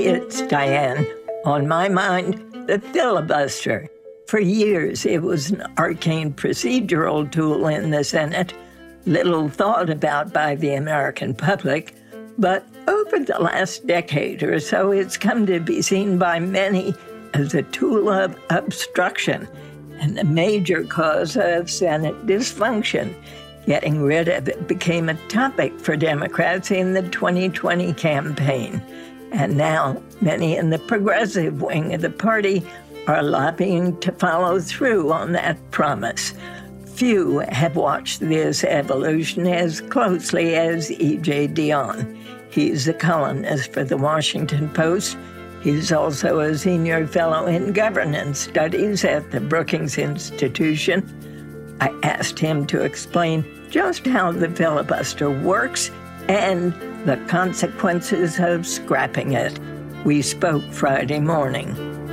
it's Diane. On my mind, the filibuster. For years, it was an arcane procedural tool in the Senate, little thought about by the American public. But over the last decade or so, it's come to be seen by many as a tool of obstruction and a major cause of Senate dysfunction. Getting rid of it became a topic for Democrats in the 2020 campaign. And now, many in the progressive wing of the party are lobbying to follow through on that promise. Few have watched this evolution as closely as E.J. Dionne. He's a columnist for The Washington Post. He's also a senior fellow in governance studies at the Brookings Institution. I asked him to explain just how the filibuster works and the consequences of scrapping it. We spoke Friday morning.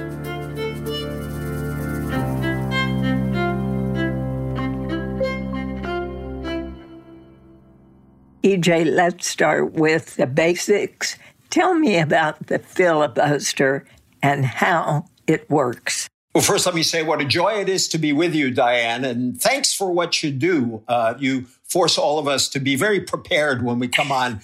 EJ, let's start with the basics. Tell me about the filibuster and how it works. Well, first, let me say what a joy it is to be with you, Diane, and thanks for what you do. You force all of us to be very prepared when we come on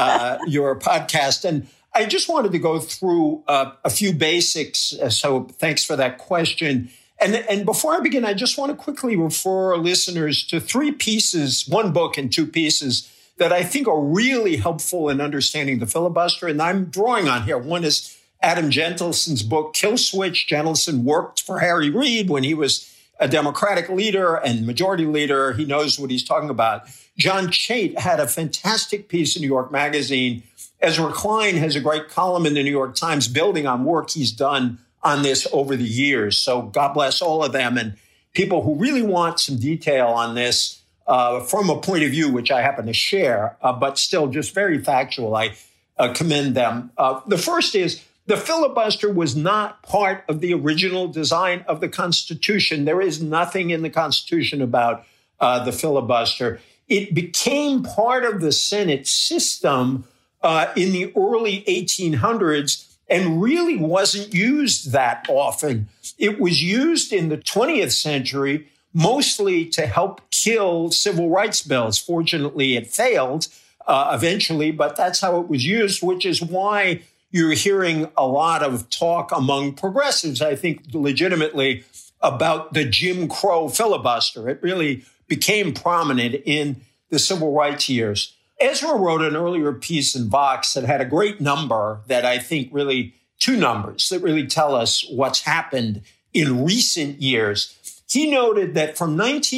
your podcast. And I just wanted to go through a few basics, so thanks for that question. And before I begin, I just want to quickly refer our listeners to three pieces, one book and two pieces, that I think are really helpful in understanding the filibuster. And I'm drawing on here. One is Adam Jentelson's book, Kill Switch. Jentelson worked for Harry Reid when he was a Democratic leader and majority leader. He knows what he's talking about. John Chait had a fantastic piece in New York Magazine. Ezra Klein has a great column in the New York Times building on work he's done on this over the years. So God bless all of them and people who really want some detail on this from a point of view which I happen to share, but still just very factual. I commend them. The first is the filibuster was not part of the original design of the Constitution. There is nothing in the Constitution about the filibuster. It became part of the Senate system in the early 1800s and really wasn't used that often. It was used in the 20th century mostly to help kill civil rights bills. Fortunately, it failed eventually, but that's how it was used, which is why you're hearing a lot of talk among progressives, I think legitimately, about the Jim Crow filibuster. It really became prominent in the civil rights years. Ezra wrote an earlier piece in Vox that had a great number that I think really, two numbers that really tell us what's happened in recent years. He noted that from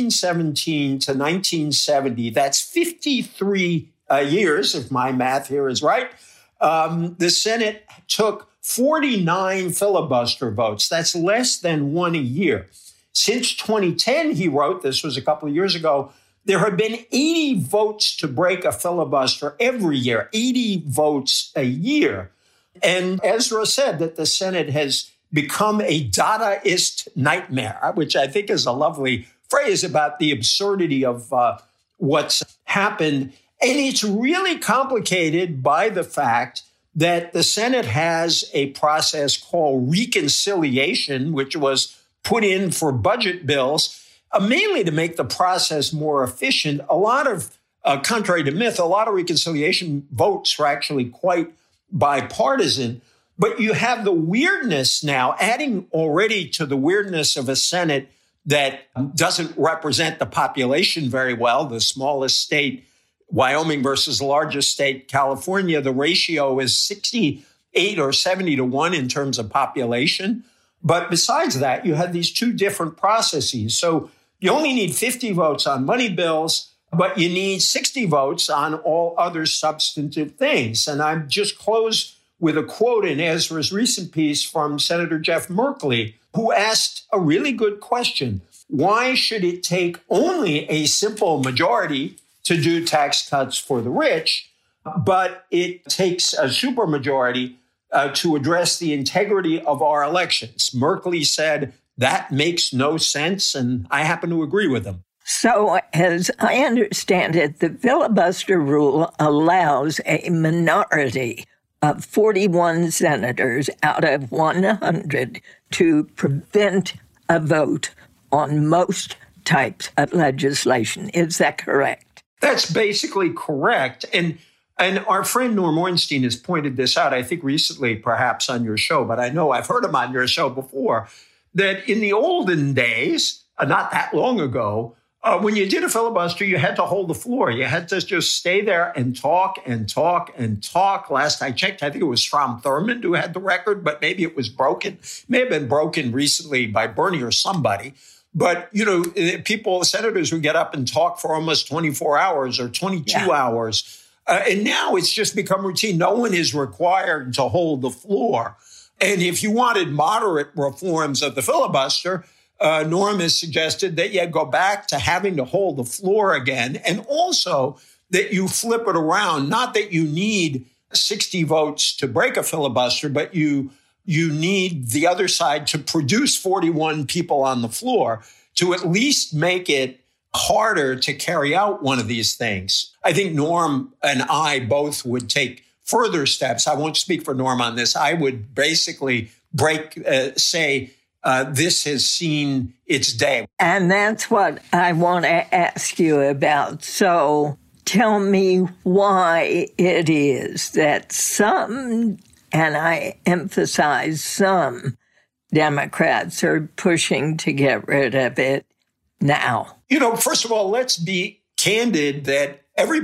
1917 to 1970, that's 53 years, if my math here is right, the Senate took 49 filibuster votes. That's less than one a year. Since 2010, he wrote, this was a couple of years ago, there have been 80 votes to break a filibuster every year, 80 votes a year. And Ezra said that the Senate has become a Dadaist nightmare, which I think is a lovely phrase about the absurdity of what's happened. And it's really complicated by the fact that the Senate has a process called reconciliation, which was put in for budget bills, mainly to make the process more efficient. A lot of, contrary to myth, a lot of reconciliation votes are actually quite bipartisan. But you have the weirdness now, adding already to the weirdness of a Senate that doesn't represent the population very well, the smallest state, Wyoming versus the largest state, California, the ratio is 68 or 70 to 1 in terms of population. But besides that, you have these two different processes. So you only need 50 votes on money bills, but you need 60 votes on all other substantive things. And I'm just close with a quote in Ezra's recent piece from Senator Jeff Merkley, who asked a really good question. Why should it take only a simple majority to do tax cuts for the rich, but it takes a supermajority to address the integrity of our elections? Merkley said that makes no sense, and I happen to agree with him. So, as I understand it, the filibuster rule allows a minority of 41 senators out of 100 to prevent a vote on most types of legislation. Is that correct? That's basically correct. And our friend Norm Ornstein has pointed this out, I think recently, perhaps on your show, but I know I've heard him on your show before, that in the olden days, not that long ago, when you did a filibuster, you had to hold the floor. You had to just stay there and talk and talk and talk. Last I checked, I think it was Strom Thurmond who had the record, but maybe it was broken. It may have been broken recently by Bernie or somebody. But, senators would get up and talk for almost 24 hours or 22 hours. And now it's just become routine. No one is required to hold the floor. And if you wanted moderate reforms of the filibuster, Norm has suggested that you go back to having to hold the floor again, and also that you flip it around. Not that you need 60 votes to break a filibuster, but you need the other side to produce 41 people on the floor to at least make it harder to carry out one of these things. I think Norm and I both would take further steps. I won't speak for Norm on this. I would basically say this has seen its day. And that's what I want to ask you about. So tell me why it is that some, and I emphasize some, Democrats are pushing to get rid of it now. First of all, let's be candid that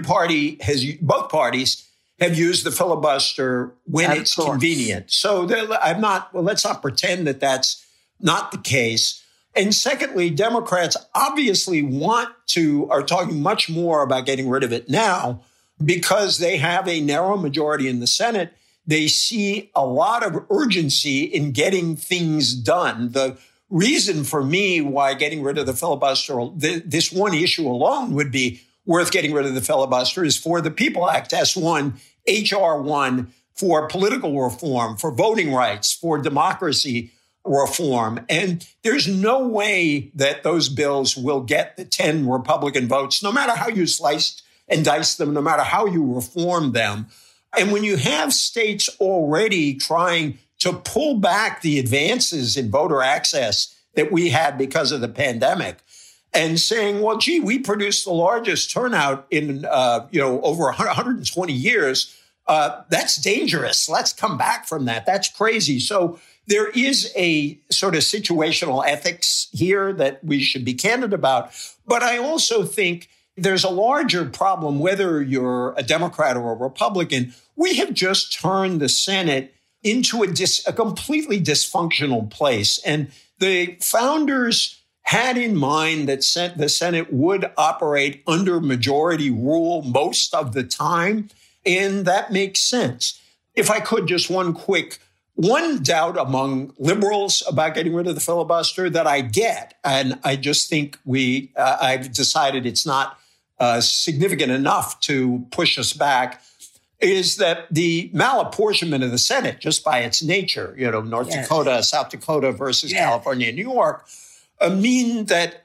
both parties have used the filibuster when it's convenient. So let's not pretend that that's not the case. And secondly, Democrats obviously are talking much more about getting rid of it now because they have a narrow majority in the Senate. They see a lot of urgency in getting things done. The reason for me why getting rid of the filibuster, this one issue alone would be worth getting rid of the filibuster, is for the PEOPLE Act, S1, HR 1, for political reform, for voting rights, for democracy reform. And there's no way that those bills will get the 10 Republican votes, no matter how you slice and dice them, no matter how you reform them. And when you have states already trying to pull back the advances in voter access that we had because of the pandemic and saying, well, gee, we produced the largest turnout in, over 120 years. That's dangerous. Let's come back from that. That's crazy. So there is a sort of situational ethics here that we should be candid about. But I also think there's a larger problem, whether you're a Democrat or a Republican. We have just turned the Senate into a completely dysfunctional place. And the founders had in mind that the Senate would operate under majority rule most of the time. And that makes sense. If I could, just one doubt among liberals about getting rid of the filibuster that I get, and I just think I've decided it's not significant enough to push us back, is that the malapportionment of the Senate, just by its nature, North Dakota, South Dakota versus California and New York, mean that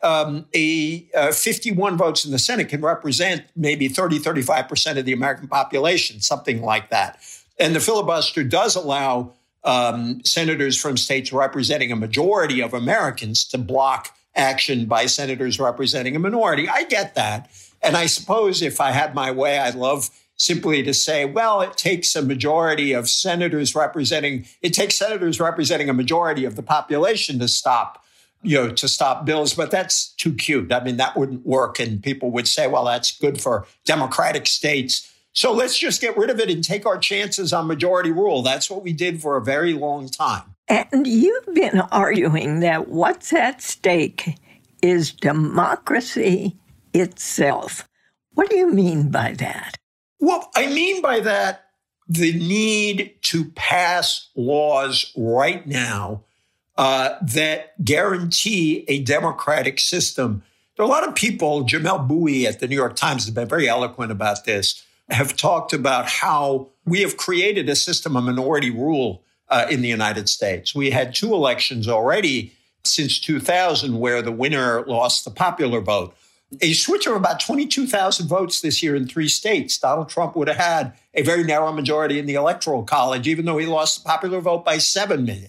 51 votes in the Senate can represent maybe 35% of the American population, something like that. And the filibuster does allow senators from states representing a majority of Americans to block action by senators representing a minority. I get that. And I suppose if I had my way, I'd love simply to say, well, it takes a senators representing a majority of the population to stop bills. But that's too cute. I mean, that wouldn't work. And people would say, well, that's good for democratic states. So let's just get rid of it and take our chances on majority rule. That's what we did for a very long time. And you've been arguing that what's at stake is democracy itself. What do you mean by that? Well, I mean by that the need to pass laws right now that guarantee a democratic system. There are a lot of people, Jamelle Bouie at the New York Times has been very eloquent about this, have talked about how we have created a system of minority rule in the United States. We had 2 elections already since 2000 where the winner lost the popular vote. a switch of about 22,000 votes this year in 3 states, Donald Trump would have had a very narrow majority in the Electoral College, even though he lost the popular vote by 7 million.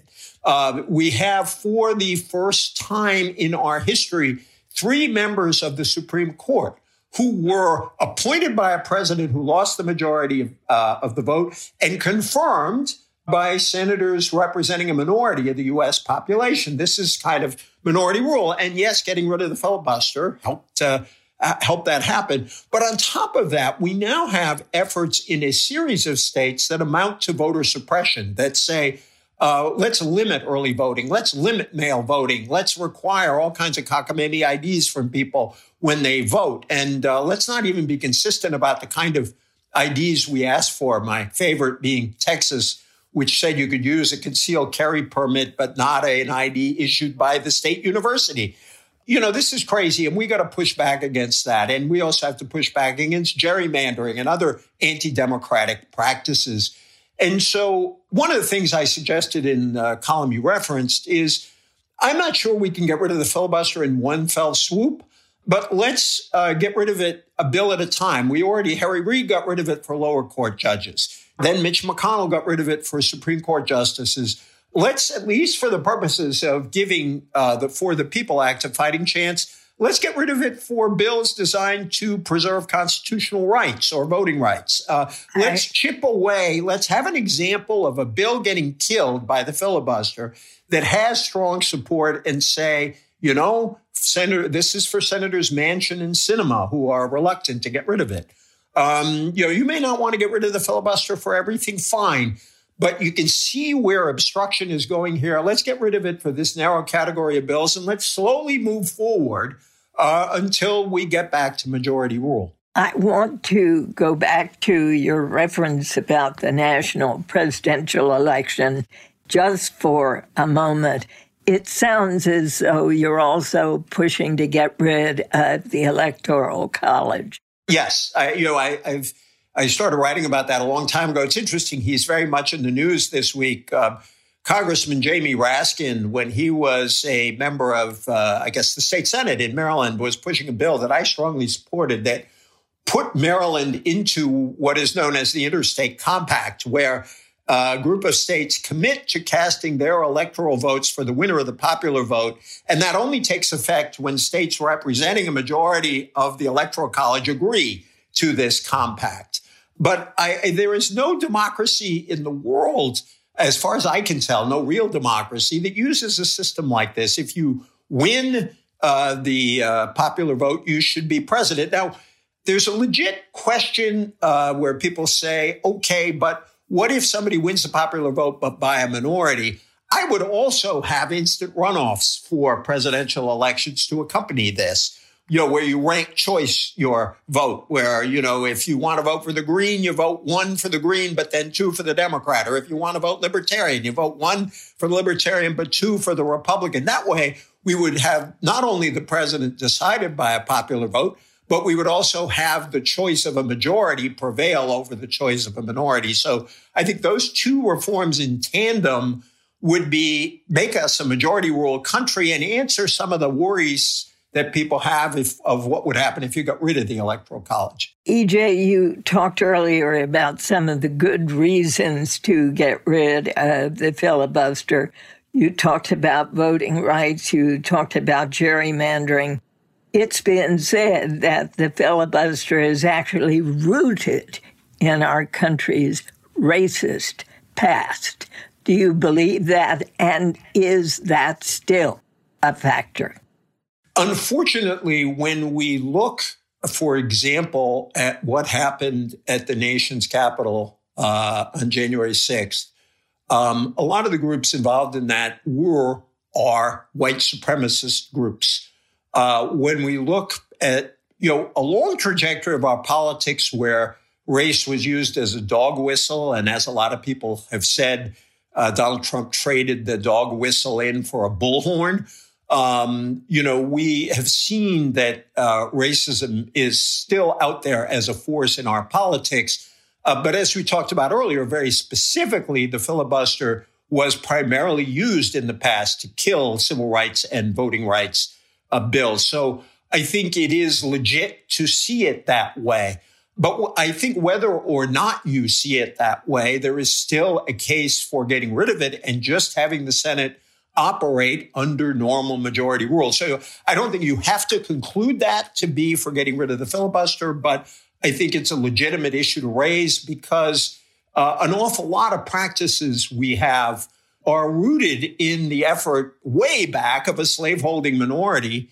We have, for the first time in our history, 3 members of the Supreme Court who were appointed by a president who lost the majority of the vote and confirmed by senators representing a minority of the U.S. population. This is kind of minority rule. And yes, getting rid of the filibuster helped that happen. But on top of that, we now have efforts in a series of states that amount to voter suppression that say, let's limit early voting. Let's limit mail voting. Let's require all kinds of cockamamie IDs from people when they vote. And let's not even be consistent about the kind of IDs we ask for. My favorite being Texas, which said you could use a concealed carry permit, but not an ID issued by the state university. You know, this is crazy, and we got to push back against that. And we also have to push back against gerrymandering and other anti-democratic practices. And so one of the things I suggested in the column you referenced is I'm not sure we can get rid of the filibuster in one fell swoop, but let's get rid of it a bill at a time. Harry Reid got rid of it for lower court judges. Then Mitch McConnell got rid of it for Supreme Court justices. Let's, at least for the purposes of giving the For the People Act a fighting chance, let's get rid of it for bills designed to preserve constitutional rights or voting rights. Let's chip away. Let's have an example of a bill getting killed by the filibuster that has strong support and say, you know, this is for Senators Manchin and Sinema, who are reluctant to get rid of it. You may not want to get rid of the filibuster for everything, fine, but you can see where obstruction is going here. Let's get rid of it for this narrow category of bills, and let's slowly move forward until we get back to majority rule. I want to go back to your reference about the national presidential election just for a moment. It sounds as though you're also pushing to get rid of the Electoral College. Yes, I started writing about that a long time ago. It's interesting. He's very much in the news this week. Congressman Jamie Raskin, when he was a member of, the state Senate in Maryland, was pushing a bill that I strongly supported that put Maryland into what is known as the Interstate Compact, where a group of states commit to casting their electoral votes for the winner of the popular vote. And that only takes effect when states representing a majority of the Electoral College agree to this compact. But there is no democracy in the world, as far as I can tell, no real democracy that uses a system like this. If you win the popular vote, you should be president. Now, there's a legit question where people say, okay, but what if somebody wins the popular vote but by a minority? I would also have instant runoffs for presidential elections to accompany this, where you rank choice your vote, where, if you want to vote for the Green, you vote 1 for the Green, but then 2 for the Democrat. Or if you want to vote Libertarian, you vote 1 for the Libertarian, but 2 for the Republican. That way, we would have not only the president decided by a popular vote, but we would also have the choice of a majority prevail over the choice of a minority. So I think those two reforms in tandem would make us a majority rule country and answer some of the worries that people have of what would happen if you got rid of the Electoral College. EJ, you talked earlier about some of the good reasons to get rid of the filibuster. You talked about voting rights. You talked about gerrymandering. It's been said that the filibuster is actually rooted in our country's racist past. Do you believe that? And is that still a factor? Unfortunately, when we look, for example, at what happened at the nation's capital on January 6th, a lot of the groups involved in that are white supremacist groups. When we look at, a long trajectory of our politics where race was used as a dog whistle, and as a lot of people have said, Donald Trump traded the dog whistle in for a bullhorn. We have seen that racism is still out there as a force in our politics. But as we talked about earlier, very specifically, the filibuster was primarily used in the past to kill civil rights and voting rights bills. So I think it is legit to see it that way. But I think whether or not you see it that way, there is still a case for getting rid of it and just having the Senate operate under normal majority rules. So I don't think you have to conclude that to be for getting rid of the filibuster, but I think it's a legitimate issue to raise because an awful lot of practices we have are rooted in the effort way back of a slaveholding minority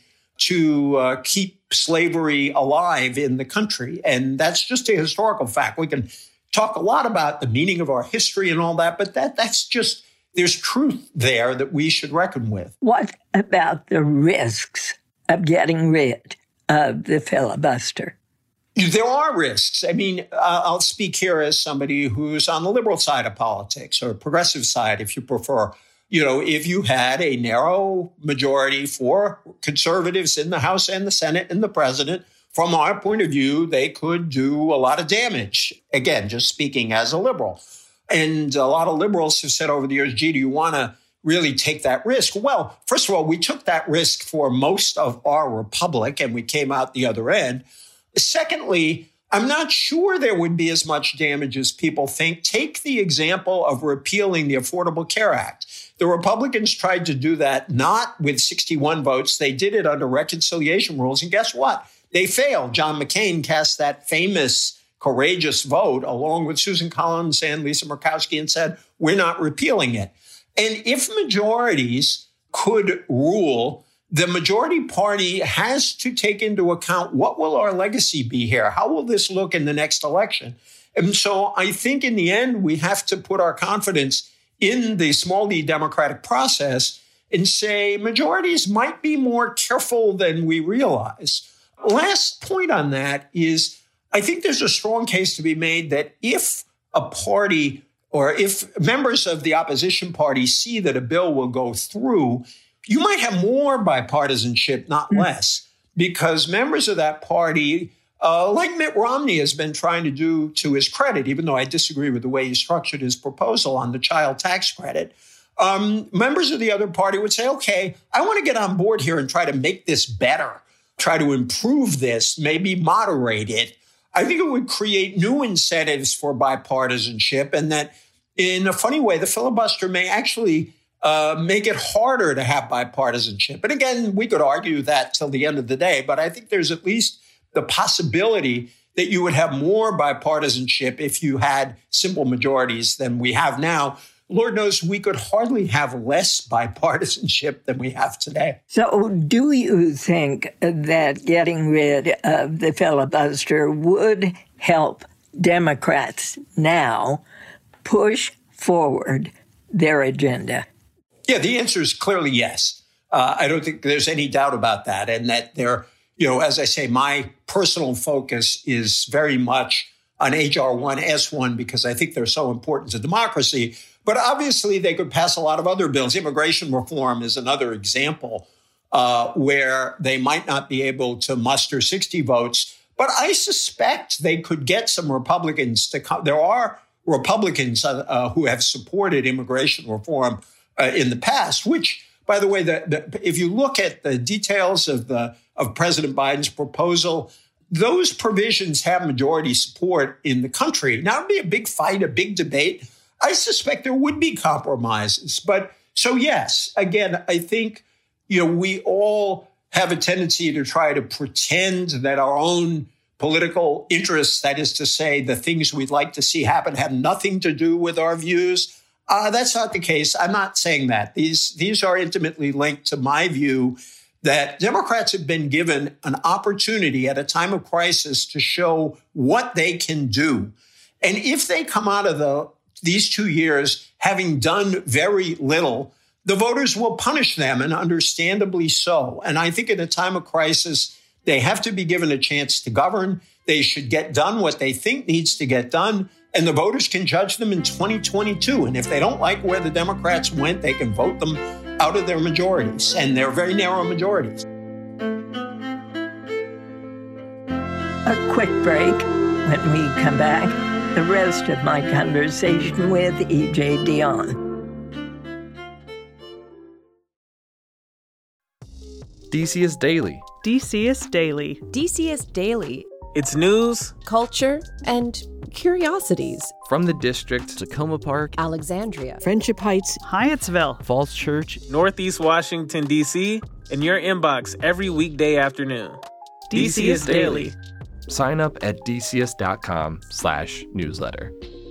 to keep slavery alive in the country. And that's just a historical fact. We can talk a lot about the meaning of our history and all that, but that's just, there's truth there that we should reckon with. What about the risks of getting rid of the filibuster? There are risks. I mean, I'll speak here as somebody who's on the liberal side of politics or progressive side, if you prefer. You know, if you had a narrow majority for conservatives in the House and the Senate and the president, from our point of view, they could do a lot of damage. Again, just speaking as a liberal. And a lot of liberals have said over the years, gee, do you want to really take that risk? Well, first of all, we took that risk for most of our republic and we came out the other end. Secondly, I'm not sure there would be as much damage as people think. Take the example of repealing the Affordable Care Act. The Republicans tried to do that not with 61 votes. They did it under reconciliation rules. And guess what? They failed. John McCain cast that famous, courageous vote along with Susan Collins and Lisa Murkowski and said, we're not repealing it. And if majorities could rule, the majority party has to take into account what will our legacy be here? How will this look in the next election? And so I think in the end, we have to put our confidence in the small d democratic process and say majorities might be more careful than we realize. Last point on that is I think there's a strong case to be made that if a party or if members of the opposition party see that a bill will go through, you might have more bipartisanship, not less, because members of that party, like Mitt Romney has been trying to do to his credit, even though I disagree with the way he structured his proposal on the child tax credit, members of the other party would say, okay, I want to get on board here and try to make this better, try to improve this, maybe moderate it. I think it would create new incentives for bipartisanship and that in a funny way, the filibuster may actually make it harder to have bipartisanship. And again, we could argue that till the end of the day, but I think there's at least the possibility that you would have more bipartisanship if you had simple majorities than we have now. Lord knows we could hardly have less bipartisanship than we have today. So do you think that getting rid of the filibuster would help Democrats now push forward their agenda? Yeah, the answer is clearly yes. I don't think there's any doubt about that. And that they're, as I say, my personal focus is very much on H.R. 1, S1, because I think they're so important to democracy. But obviously, they could pass a lot of other bills. Immigration reform is another example where they might not be able to muster 60 votes. But I suspect they could get some Republicans to come. There are Republicans who have supported immigration reform in the past, which, by the way, if you look at the details of President Biden's proposal, those provisions have majority support in the country. Now, it'd be a big fight, a big debate. I suspect there would be compromises. But so, yes, again, I think, we all have a tendency to try to pretend that our own political interests, that is to say, the things we'd like to see happen, have nothing to do with our views. That's not the case. I'm not saying that. These are intimately linked to my view that Democrats have been given an opportunity at a time of crisis to show what they can do. And if they come out of these 2 years having done very little, the voters will punish them, and understandably so. And I think at a time of crisis, they have to be given a chance to govern. They should get done what they think needs to get done. And the voters can judge them in 2022. And if they don't like where the Democrats went, they can vote them out of their majorities. And they're very narrow majorities. A quick break. When we come back, the rest of my conversation with E.J. Dionne. DCS Daily. DCS Daily. DCS Daily. It's news, culture, and curiosities. From the district, Tacoma Park, Alexandria, Friendship Heights, Hyattsville, Falls Church, Northeast Washington, D.C., in your inbox every weekday afternoon. DCS Daily. Sign up at dcs.com/newsletter.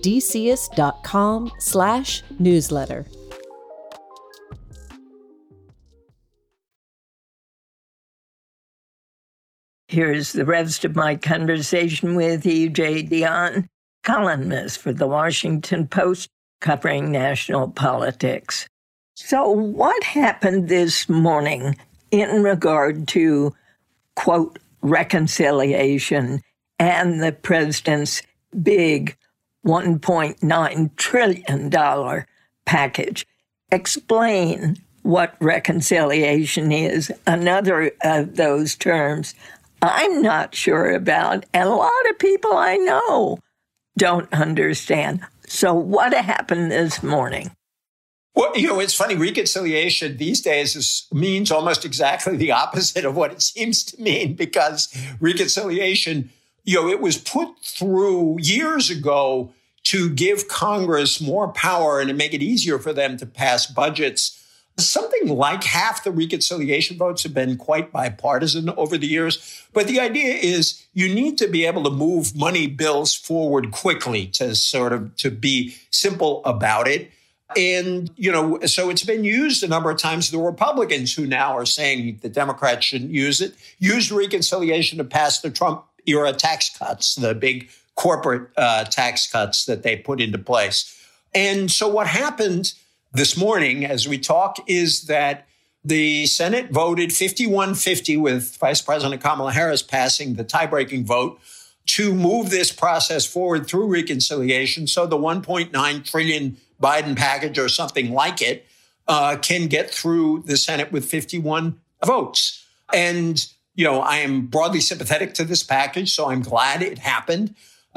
dcs.com/newsletter. Here's the rest of my conversation with E.J. Dionne, columnist for the Washington Post, covering national politics. So what happened this morning in regard to, quote, reconciliation and the president's big $1.9 trillion package? Explain what reconciliation is, another of those terms I'm not sure about, and a lot of people I know don't understand. So what happened this morning? Well, it's funny. Reconciliation these days means almost exactly the opposite of what it seems to mean, because reconciliation, it was put through years ago to give Congress more power and to make it easier for them to pass budgets. Something like half the reconciliation votes have been quite bipartisan over the years. But the idea is you need to be able to move money bills forward quickly to be simple about it. And, so it's been used a number of times. The Republicans, who now are saying the Democrats shouldn't use it, used reconciliation to pass the Trump era tax cuts, the big corporate tax cuts that they put into place. And so what happened this morning, as we talk, is that the Senate voted 51-50 with Vice President Kamala Harris passing the tie-breaking vote to move this process forward through reconciliation so the $1.9 trillion Biden package or something like it can get through the Senate with 51 votes. And, I am broadly sympathetic to this package, so I'm glad it happened.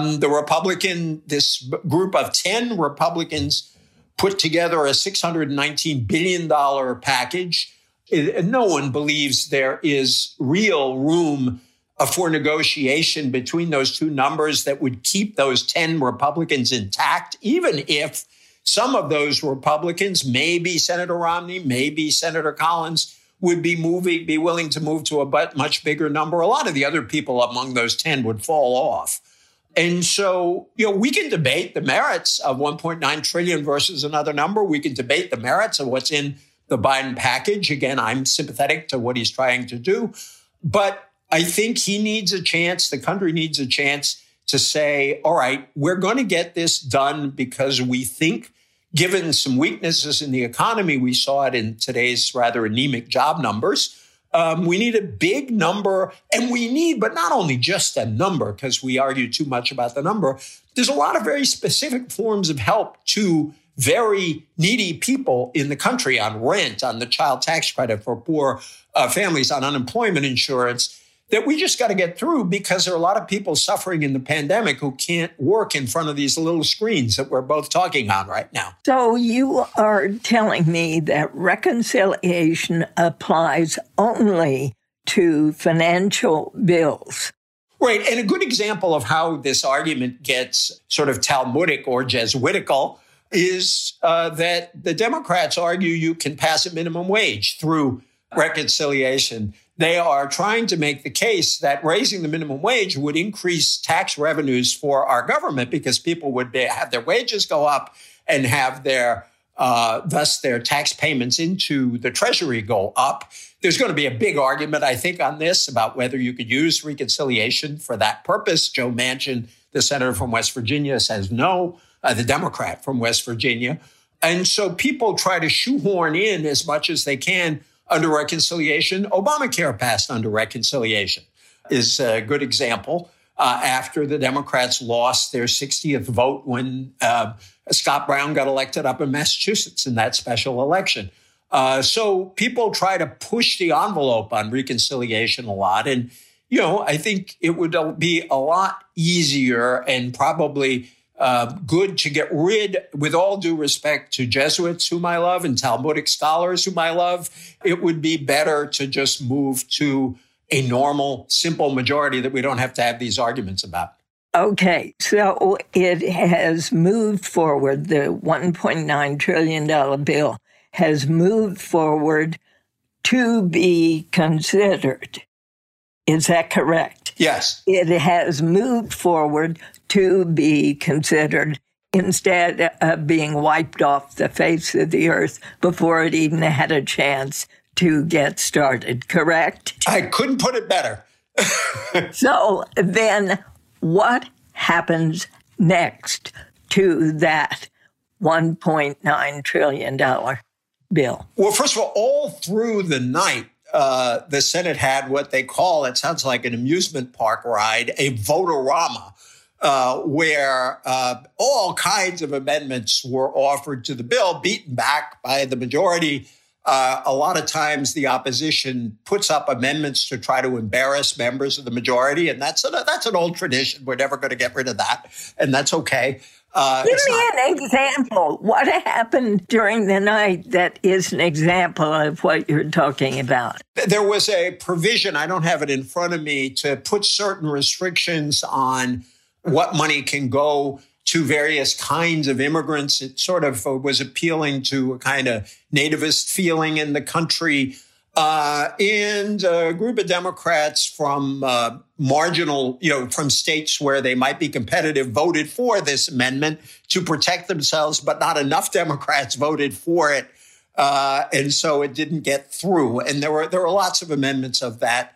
This group of 10 Republicans put together a $619 billion package. No one believes there is real room for negotiation between those two numbers that would keep those 10 Republicans intact, even if some of those Republicans, maybe Senator Romney, maybe Senator Collins, would be willing to move to a much bigger number. A lot of the other people among those 10 would fall off. And so, we can debate the merits of $1.9 trillion versus another number. We can debate the merits of what's in the Biden package. Again, I'm sympathetic to what he's trying to do. But I think he needs a chance, the country needs a chance to say, all right, we're going to get this done because we think, given some weaknesses in the economy, we saw it in today's rather anemic job numbers, we need a big number, and but not only just a number, because we argue too much about the number. There's a lot of very specific forms of help to very needy people in the country on rent, on the child tax credit for poor families, on unemployment insurance, that we just got to get through, because there are a lot of people suffering in the pandemic who can't work in front of these little screens that we're both talking on right now. So you are telling me that reconciliation applies only to financial bills. Right. And a good example of how this argument gets sort of Talmudic or Jesuitical is that the Democrats argue you can pass a minimum wage through reconciliation. They are trying to make the case that raising the minimum wage would increase tax revenues for our government, because people would have their wages go up and have thus their tax payments into the Treasury go up. There's going to be a big argument, I think, on this about whether you could use reconciliation for that purpose. Joe Manchin, the senator from West Virginia, says no, the Democrat from West Virginia. And so people try to shoehorn in as much as they can under reconciliation. Obamacare passed under reconciliation is a good example. After the Democrats lost their 60th vote when Scott Brown got elected up in Massachusetts in that special election. So people try to push the envelope on reconciliation a lot. And, I think it would be a lot easier and probably good to get rid, with all due respect to Jesuits whom I love and Talmudic scholars whom I love, it would be better to just move to a normal, simple majority that we don't have to have these arguments about. Okay, so it has moved forward. The $1.9 trillion bill has moved forward to be considered. Is that correct? Yes. It has moved forward to be considered instead of being wiped off the face of the earth before it even had a chance to get started, correct? I couldn't put it better. So then what happens next to that $1.9 trillion bill? Well, first of all through the night, the Senate had what they call, it sounds like an amusement park ride, a vote-a-rama, where all kinds of amendments were offered to the bill, beaten back by the majority. A lot of times the opposition puts up amendments to try to embarrass members of the majority, and that's an old tradition. We're never going to get rid of that, and that's okay. Give me an example. What happened during the night that is an example of what you're talking about? There was a provision, I don't have it in front of me, to put certain restrictions on what money can go to various kinds of immigrants. It sort of was appealing to a kind of nativist feeling in the country. And a group of Democrats from marginal, from states where they might be competitive voted for this amendment to protect themselves, but not enough Democrats voted for it. And so it didn't get through. And there were lots of amendments of that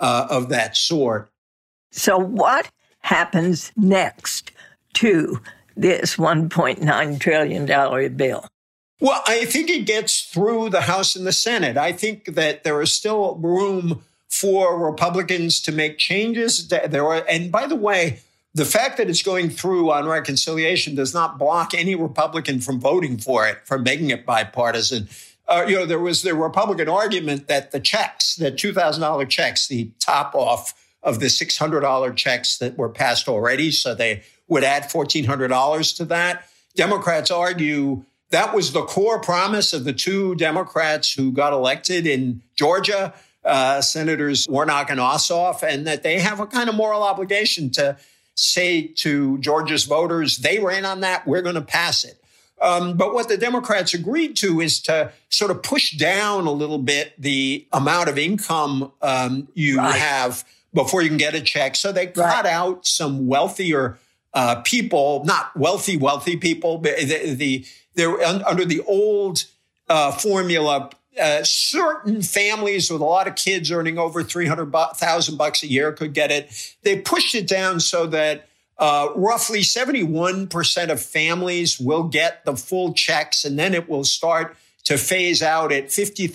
sort. So what happens next to this $1.9 trillion bill? Well, I think it gets through the House and the Senate. I think that there is still room for Republicans to make changes. And by the way, the fact that it's going through on reconciliation does not block any Republican from voting for it, from making it bipartisan. There was the Republican argument that the checks, the $2,000 checks, the top off of the $600 checks that were passed already, so they would add $1,400 to that. Democrats argue that was the core promise of the two Democrats who got elected in Georgia, Senators Warnock and Ossoff, and that they have a kind of moral obligation to say to Georgia's voters, they ran on that, we're going to pass it. But what the Democrats agreed to is to sort of push down a little bit the amount of income you have before you can get a check. So they cut out some wealthier people, not wealthy people, but they're under the old formula. Certain families with a lot of kids earning over $300,000 a year could get it. They pushed it down so that roughly 71% of families will get the full checks, and then it will start to phase out at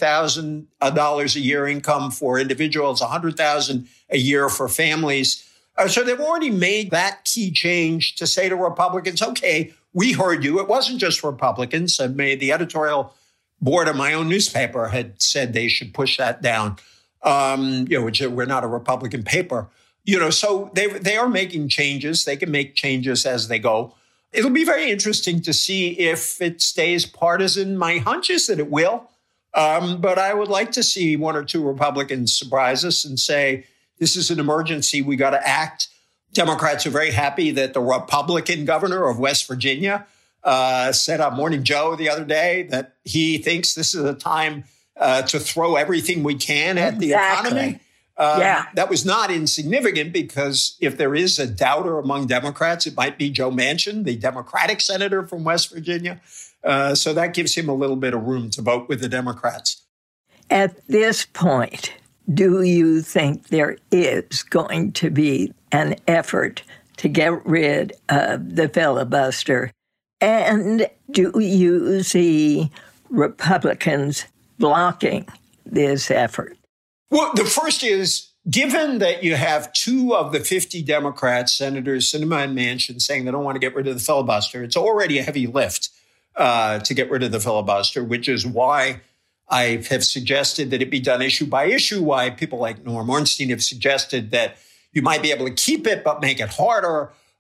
$50,000 a year income for individuals, $100,000 a year for families. So they've already made that key change to say to Republicans, okay, we heard you. It wasn't just Republicans. The editorial board of my own newspaper had said they should push that down, which we're not a Republican paper. So they are making changes. They can make changes as they go. It'll be very interesting to see if it stays partisan. My hunch is that it will. But I would like to see one or two Republicans surprise us and say, this is an emergency. We got to act. Democrats are very happy that the Republican governor of West Virginia said on Morning Joe the other day that he thinks this is a time to throw everything we can at the economy. That was not insignificant because if there is a doubter among Democrats, it might be Joe Manchin, the Democratic senator from West Virginia. So that gives him a little bit of room to vote with the Democrats. At this point, do you think there is going to be an effort to get rid of the filibuster? And do you see Republicans blocking this effort? Well, the first is, given that you have two of the 50 Democrats, Senators Sinema and Manchin, saying they don't want to get rid of the filibuster, it's already a heavy lift to get rid of the filibuster, which is why I have suggested that it be done issue by issue, why people like Norm Ornstein have suggested that you might be able to keep it, but make it harder.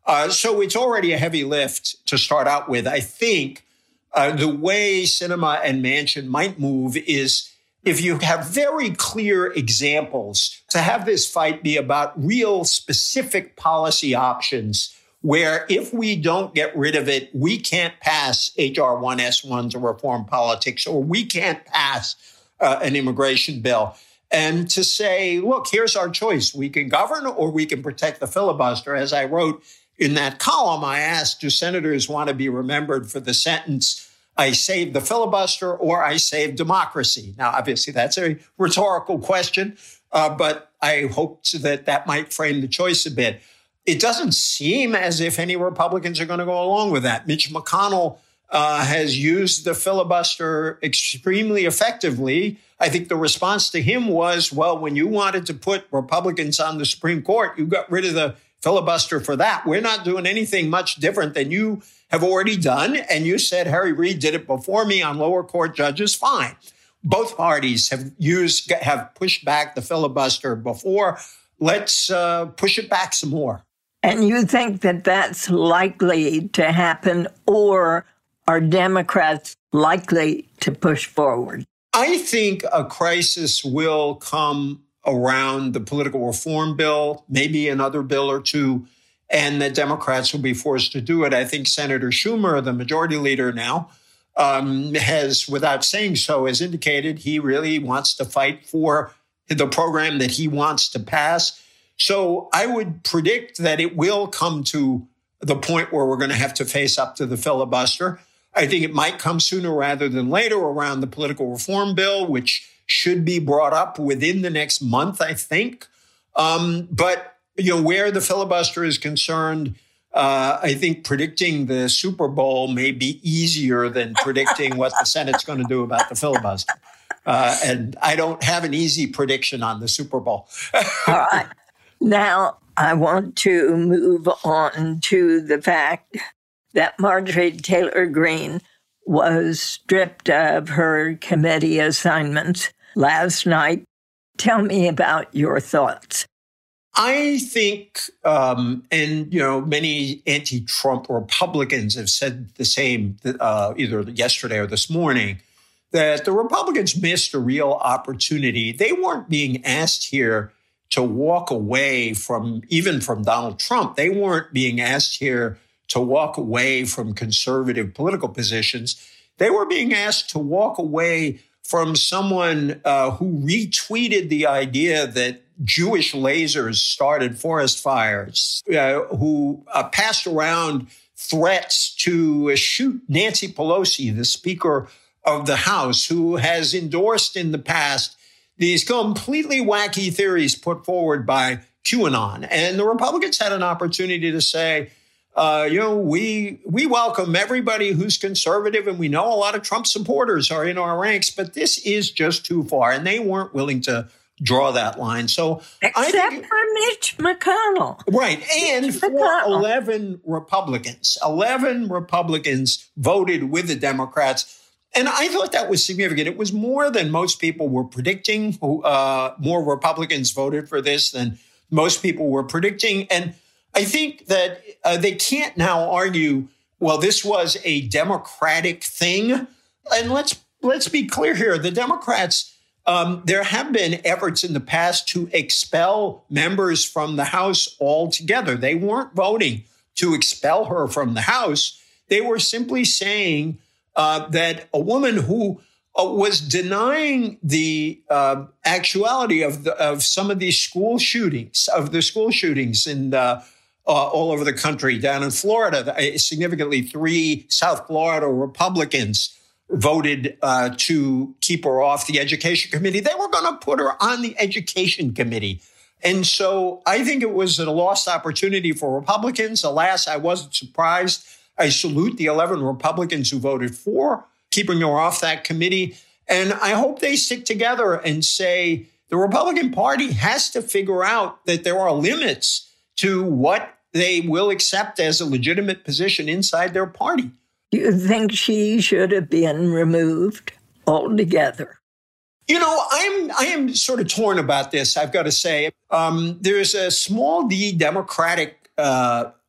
So it's already a heavy lift to start out with. I think the way Sinema and Manchin might move is if you have very clear examples, to have this fight be about real specific policy options where if we don't get rid of it, we can't pass H.R. 1S1 to reform politics, or we can't pass an immigration bill. And to say, look, here's our choice. We can govern or we can protect the filibuster. As I wrote in that column, I asked, do senators want to be remembered for the sentence, I saved the filibuster or I saved democracy? Now, obviously, that's a rhetorical question, but I hoped that that might frame the choice a bit. It doesn't seem as if any Republicans are going to go along with that. Mitch McConnell has used the filibuster extremely effectively. I think the response to him was, well, when you wanted to put Republicans on the Supreme Court, you got rid of the filibuster for that. We're not doing anything much different than you have already done. And you said Harry Reid did it before me on lower court judges. Fine. Both parties have pushed back the filibuster before. Let's push it back some more. And you think that that's likely to happen, or are Democrats likely to push forward? I think a crisis will come around the political reform bill, maybe another bill or two, and the Democrats will be forced to do it. I think Senator Schumer, the majority leader now, has, without saying so, has indicated he really wants to fight for the program that he wants to pass. So I would predict that it will come to the point where we're going to have to face up to the filibuster. I think it might come sooner rather than later around the political reform bill, which should be brought up within the next month, I think. But, where the filibuster is concerned, I think predicting the Super Bowl may be easier than predicting what the Senate's going to do about the filibuster. And I don't have an easy prediction on the Super Bowl. All right. Now, I want to move on to the fact that Marjorie Taylor Greene was stripped of her committee assignments last night. Tell me about your thoughts. I think, many anti-Trump Republicans have said the same either yesterday or this morning, that the Republicans missed a real opportunity. They weren't being asked here to walk away from Donald Trump. They weren't being asked here to walk away from conservative political positions. They were being asked to walk away from someone who retweeted the idea that Jewish lasers started forest fires, who passed around threats to shoot Nancy Pelosi, the Speaker of the House, who has endorsed in the past these completely wacky theories put forward by QAnon. And the Republicans had an opportunity to say, we welcome everybody who's conservative, and we know a lot of Trump supporters are in our ranks, but this is just too far. And they weren't willing to draw that line. So Except for Mitch McConnell. Right. And for 11 Republicans voted with the Democrats. And I thought that was significant. It was more than most people were predicting. More Republicans voted for this than most people were predicting. And I think that they can't now argue, well, this was a Democratic thing. And let's be clear here. The Democrats, there have been efforts in the past to expel members from the House altogether. They weren't voting to expel her from the House. They were simply saying that a woman who was denying the actuality of some of these school shootings, in all over the country, down in Florida, significantly 3 South Florida Republicans voted to keep her off the Education Committee. They were going to put her on the Education Committee. And so I think it was a lost opportunity for Republicans. Alas, I wasn't surprised. I salute the 11 Republicans who voted for keeping her off that committee. And I hope they stick together and say the Republican Party has to figure out that there are limits to what they will accept as a legitimate position inside their party. Do you think she should have been removed altogether? I am sort of torn about this, I've got to say. There's a small D Democratic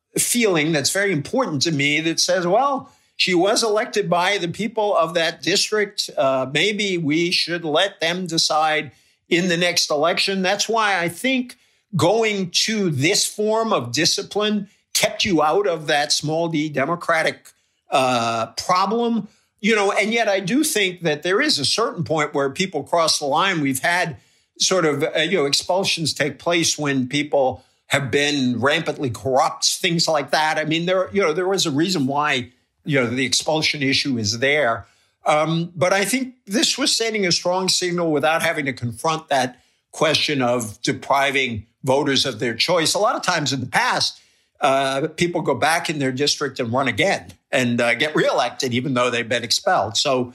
feeling that's very important to me that says, well, she was elected by the people of that district. Maybe we should let them decide in the next election. That's why I think going to this form of discipline kept you out of that small d Democratic problem. And yet I do think that there is a certain point where people cross the line. We've had sort of, expulsions take place when people have been rampantly corrupt, things like that. I mean, there was a reason why, the expulsion issue is there. But I think this was sending a strong signal without having to confront that question of depriving voters of their choice. A lot of times in the past, people go back in their district and run again and get reelected, even though they've been expelled. So,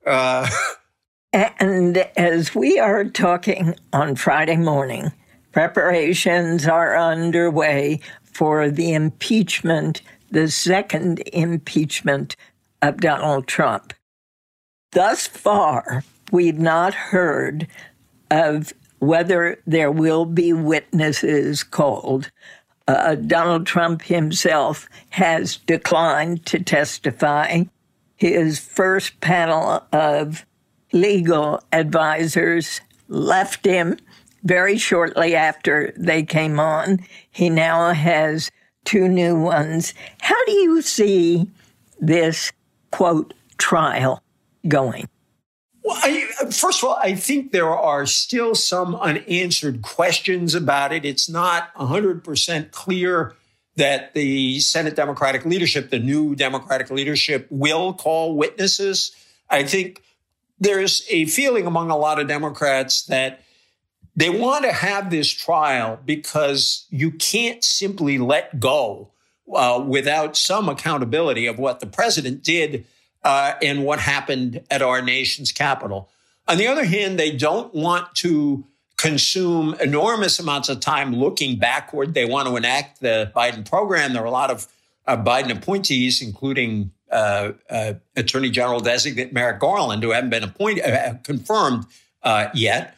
and as we are talking on Friday morning, preparations are underway for the impeachment, the second impeachment of Donald Trump. Thus far, we've not heard of whether there will be witnesses called. Donald Trump himself has declined to testify. His first panel of legal advisors left him very shortly after they came on. He now has two new ones. How do you see this, quote, trial going? Well, first of all, I think there are still some unanswered questions about it. It's not 100% clear that the Senate Democratic leadership, the new Democratic leadership, will call witnesses. I think there's a feeling among a lot of Democrats that they want to have this trial because you can't simply let go without some accountability of what the president did and what happened at our nation's capital. On the other hand, they don't want to consume enormous amounts of time looking backward. They want to enact the Biden program. There are a lot of Biden appointees, including Attorney General designate Merrick Garland, who haven't been confirmed yet.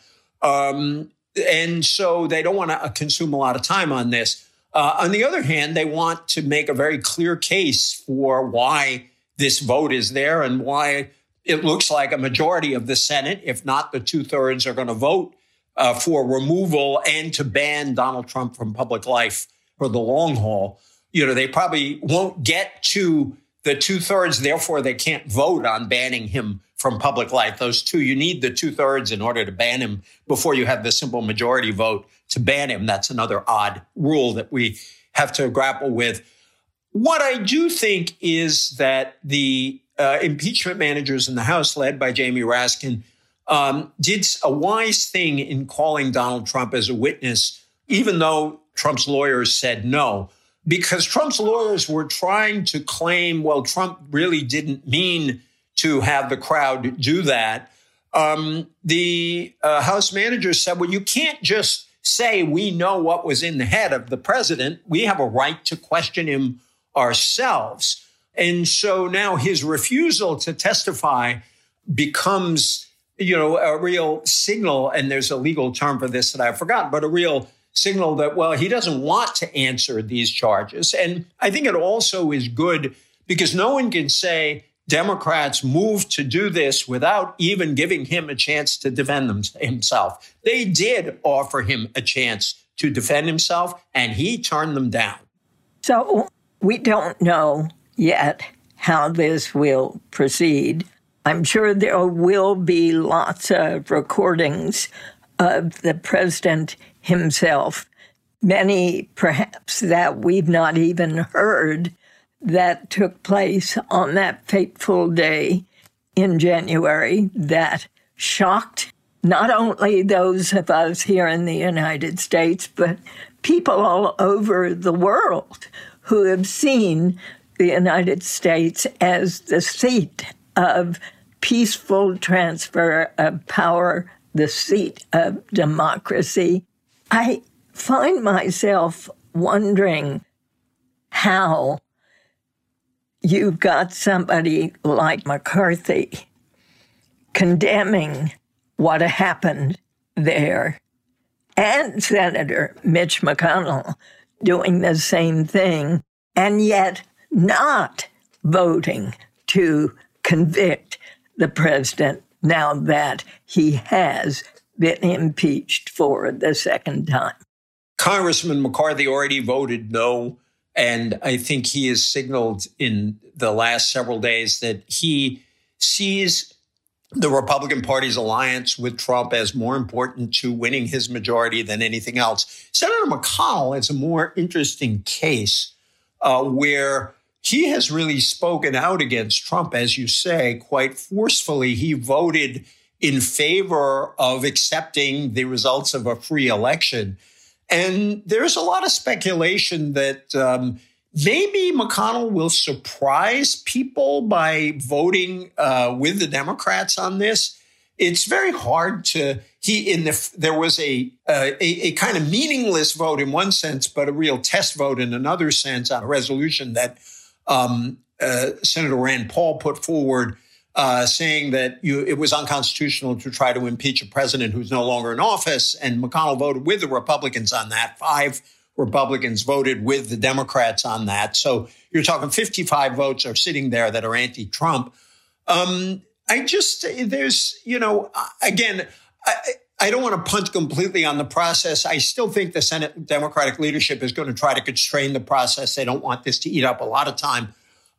And so they don't want to consume a lot of time on this. On the other hand, they want to make a very clear case for why this vote is there and why it looks like a majority of the Senate, if not the 2/3, are going to vote for removal and to ban Donald Trump from public life for the long haul. They probably won't get to the 2/3, therefore they can't vote on banning him from public life. Those two, you need the 2/3 in order to ban him before you have the simple majority vote to ban him. That's another odd rule that we have to grapple with. What I do think is that the impeachment managers in the House, led by Jamie Raskin, did a wise thing in calling Donald Trump as a witness, even though Trump's lawyers said no, because Trump's lawyers were trying to claim, well, Trump really didn't mean to have the crowd do that. The House managers said, well, you can't just say we know what was in the head of the president. We have a right to question him ourselves. And so now his refusal to testify becomes, a real signal, and there's a legal term for this that I forgot, but a real signal that, well, he doesn't want to answer these charges. And I think it also is good because no one can say Democrats moved to do this without even giving him a chance to defend himself. They did offer him a chance to defend himself, and he turned them down. So we don't know yet how this will proceed. I'm sure there will be lots of recordings of the president himself, many perhaps that we've not even heard that took place on that fateful day in January that shocked not only those of us here in the United States, but people all over the world who have seen the United States as the seat of peaceful transfer of power, the seat of democracy. I find myself wondering how you've got somebody like McCarthy condemning what happened there, and Senator Mitch McConnell doing the same thing. and yet not voting to convict the president now that he has been impeached for the second time. Congressman McCarthy already voted no, and I think he has signaled in the last several days that he sees the Republican Party's alliance with Trump as more important to winning his majority than anything else. Senator McConnell is a more interesting case where he has really spoken out against Trump, as you say, quite forcefully. He voted in favor of accepting the results of a free election. And there's a lot of speculation that maybe McConnell will surprise people by voting with the Democrats on this. It's very hard to. There was a kind of meaningless vote in one sense, but a real test vote in another sense on a resolution that Senator Rand Paul put forward, saying that it was unconstitutional to try to impeach a president who's no longer in office. And McConnell voted with the Republicans on that. 5 Republicans voted with the Democrats on that. So you're talking 55 votes are sitting there that are anti-Trump. I don't want to punt completely on the process. I still think the Senate Democratic leadership is going to try to constrain the process. They don't want this to eat up a lot of time.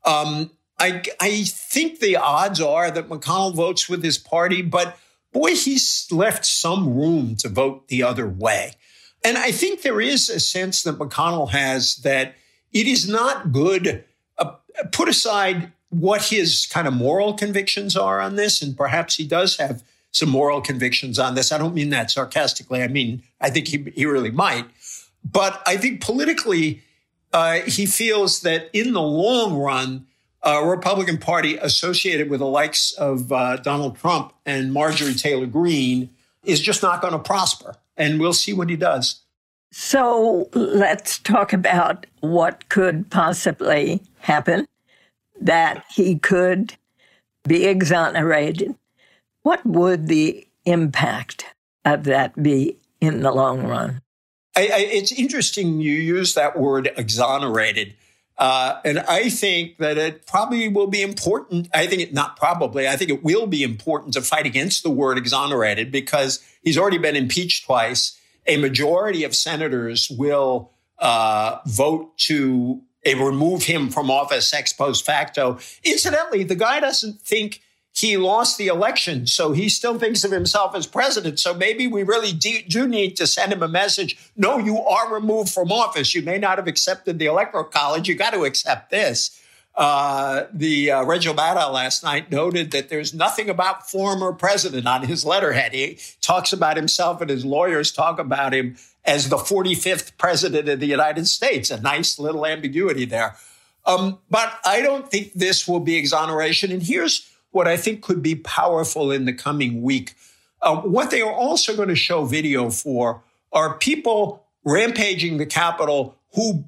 I think the odds are that McConnell votes with his party, but boy, he's left some room to vote the other way. And I think there is a sense that McConnell has that it is not good, put aside what his kind of moral convictions are on this, and perhaps he does have some moral convictions on this. I don't mean that sarcastically. I mean, I think he really might. But I think politically, he feels that in the long run, a Republican Party associated with the likes of Donald Trump and Marjorie Taylor Greene is just not going to prosper. And we'll see what he does. So let's talk about what could possibly happen, that he could be exonerated. What would the impact of that be in the long run? It's interesting you use that word exonerated. And I think that it probably will be important. I think it will be important to fight against the word exonerated because he's already been impeached twice. A majority of senators will vote to remove him from office ex post facto. Incidentally, the guy doesn't think he lost the election, so he still thinks of himself as president. So maybe we really do need to send him a message. No, you are removed from office. You may not have accepted the Electoral College. You got to accept this. Reggio Maddow last night noted that there's nothing about former president on his letterhead. He talks about himself and his lawyers talk about him as the 45th president of the United States. A nice little ambiguity there. But I don't think this will be exoneration. And here's what I think could be powerful in the coming week. What they are also going to show video for are people rampaging the Capitol who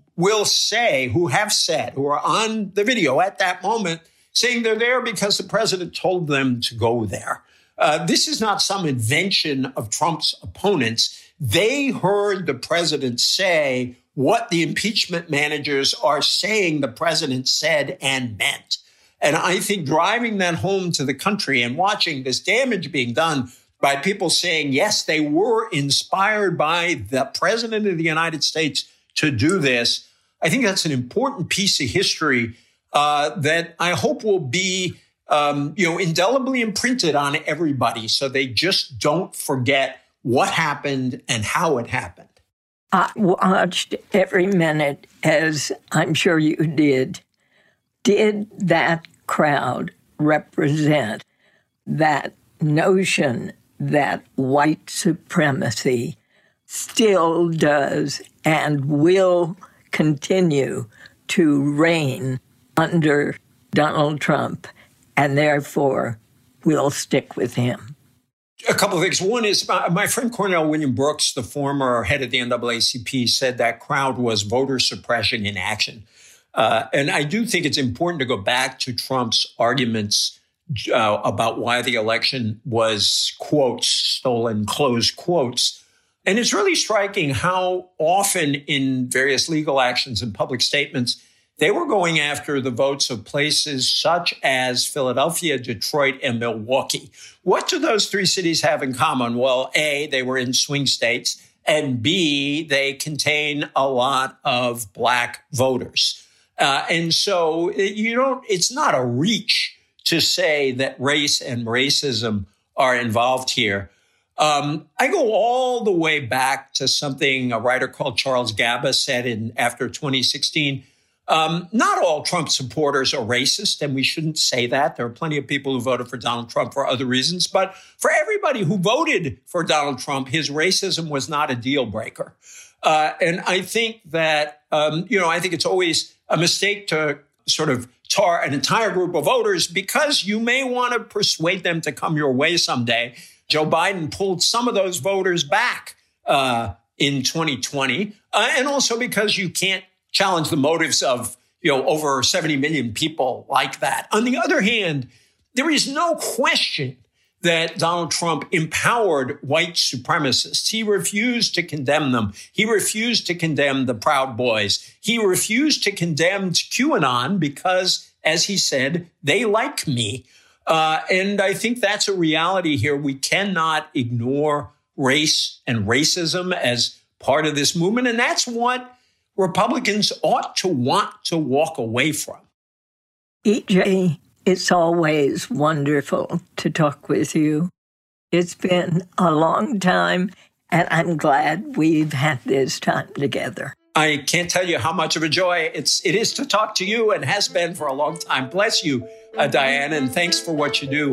are on the video at that moment, saying they're there because the president told them to go there. This is not some invention of Trump's opponents. They heard the president say what the impeachment managers are saying the president said and meant. And I think driving that home to the country and watching this damage being done by people saying, yes, they were inspired by the president of the United States to do this, I think that's an important piece of history that I hope will be, indelibly imprinted on everybody so they just don't forget what happened and how it happened. I watched every minute, as I'm sure you did. Did that crowd represent that notion that white supremacy still does and will continue to reign under Donald Trump, and therefore will stick with him? A couple of things. One is my friend Cornell William Brooks, the former head of the NAACP, said that crowd was voter suppression in action. And I do think it's important to go back to Trump's arguments about why the election was, quotes, stolen, close quotes. And it's really striking how often in various legal actions and public statements They were going after the votes of places such as Philadelphia, Detroit, and Milwaukee. What do those three cities have in common? Well, A, they were in swing states, and B, they contain a lot of Black voters. And so it's not a reach to say that race and racism are involved here. I go all the way back to something a writer called Charles Gaba said after 2016. Not all Trump supporters are racist, and we shouldn't say that. There are plenty of people who voted for Donald Trump for other reasons. But for everybody who voted for Donald Trump, his racism was not a deal breaker. And I think that, I think it's always a mistake to sort of tar an entire group of voters because you may want to persuade them to come your way someday. Joe Biden pulled some of those voters back in 2020, and also because you can't challenge the motives of over 70 million people like that. On the other hand, there is no question that Donald Trump empowered white supremacists. He refused to condemn them. He refused to condemn the Proud Boys. He refused to condemn QAnon because, as he said, they like me. And I think that's a reality here. We cannot ignore race and racism as part of this movement. And that's what Republicans ought to want to walk away from. EJ, it's always wonderful to talk with you. It's been a long time, and I'm glad we've had this time together. I can't tell you how much of a joy it is to talk to you and has been for a long time. Bless you, Diane, and thanks for what you do.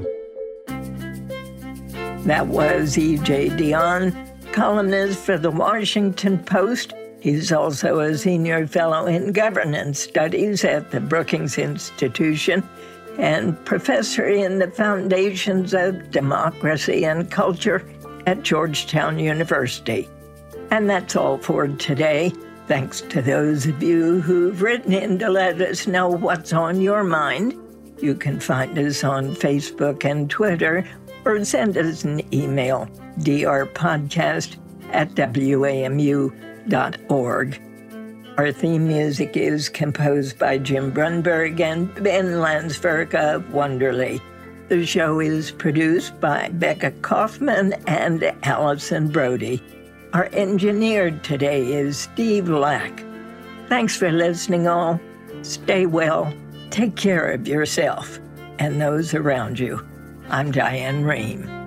That was E.J. Dionne, columnist for the Washington Post. He's also a senior fellow in governance studies at the Brookings Institution and professor in the foundations of democracy and culture at Georgetown University. And that's all for today. Thanks to those of you who've written in to let us know what's on your mind. You can find us on Facebook and Twitter, or send us an email, drpodcast@wamu.org. Our theme music is composed by Jim Brunberg and Ben Landsberg of Wonderly. The show is produced by Becca Kaufman and Allison Brody. Our engineer today is Steve Lack. Thanks for listening, all. Stay well, take care of yourself and those around you. I'm Diane Rehm.